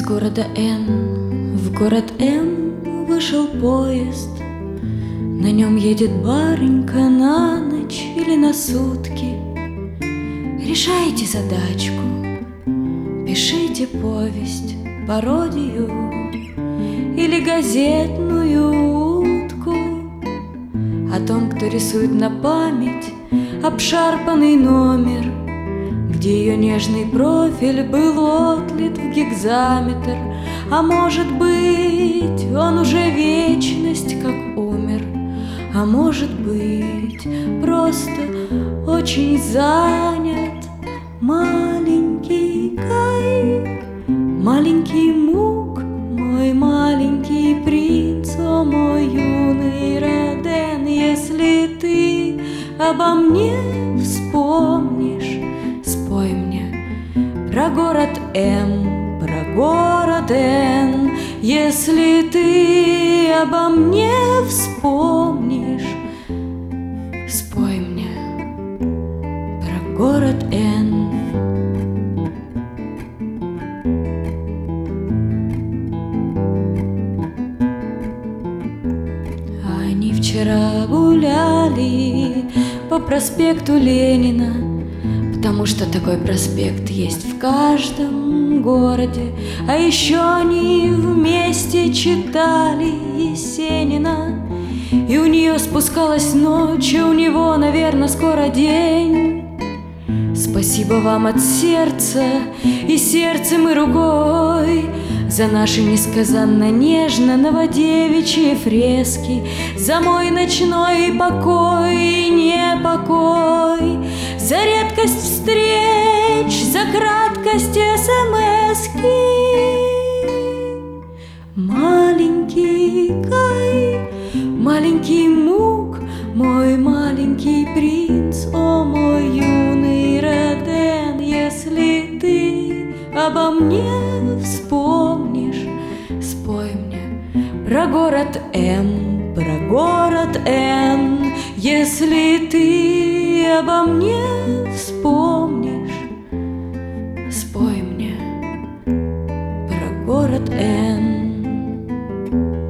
города Н в город М вышел поезд. На нем едет барынька на ночь или на сутки. Решайте задачку, пишите повесть, пародию или газетную утку о том, кто рисует на память обшарпанный номер, где ее нежный профиль был отлит в гигзаметр. А может быть, он уже вечность как умер, а может быть, просто очень занят. Маленький Кай, маленький Мук, мой маленький принц, о мой юный Роден, если ты обо мне вспомнишь, спой мне про город М, про город Н. Если ты обо мне вспомнишь, спой мне про город Н. Они вчера гуляли по проспекту Ленина, потому что такой проспект есть в каждом городе. А еще они вместе читали Есенина, и у нее спускалась ночь, и у него, наверное, скоро день. Спасибо вам от сердца, и сердцем, и рукой, за наши несказанно нежно новодевичьи фрески, за мой ночной покой и непокой, за редкость встреч, за краткость смс-ки. Маленький Кай, маленький Мук, мой маленький принц, о мой юный Роден, если ты обо мне вспомнишь, спой мне про город М, про город Н. Если ты обо мне вспомнишь, спой мне про город Н.